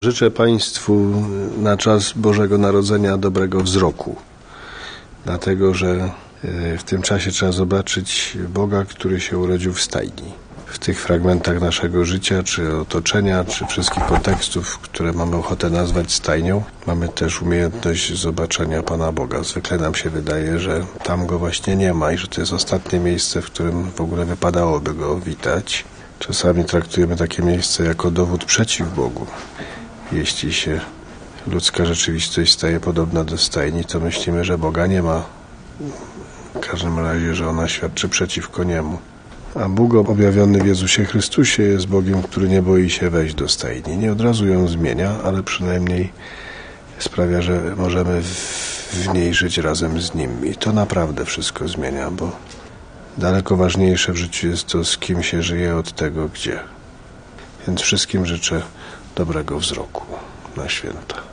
Życzę Państwu na czas Bożego Narodzenia dobrego wzroku, dlatego że w tym czasie trzeba zobaczyć Boga, który się urodził w stajni. W tych fragmentach naszego życia, czy otoczenia, czy wszystkich kontekstów, które mamy ochotę nazwać stajnią, mamy też umiejętność zobaczenia Pana Boga. Zwykle nam się wydaje, że tam Go właśnie nie ma i że to jest ostatnie miejsce, w którym w ogóle wypadałoby Go witać. Czasami traktujemy takie miejsce jako dowód przeciw Bogu. Jeśli się ludzka rzeczywistość staje podobna do stajni, to myślimy, że Boga nie ma. W każdym razie, że ona świadczy przeciwko Niemu. A Bóg objawiony w Jezusie Chrystusie jest Bogiem, który nie boi się wejść do stajni. Nie od razu ją zmienia, ale przynajmniej sprawia, że możemy w niej żyć razem z Nim. I to naprawdę wszystko zmienia, bo daleko ważniejsze w życiu jest to, z kim się żyje, od tego, gdzie. Więc wszystkim życzę dobrego wzroku na święta.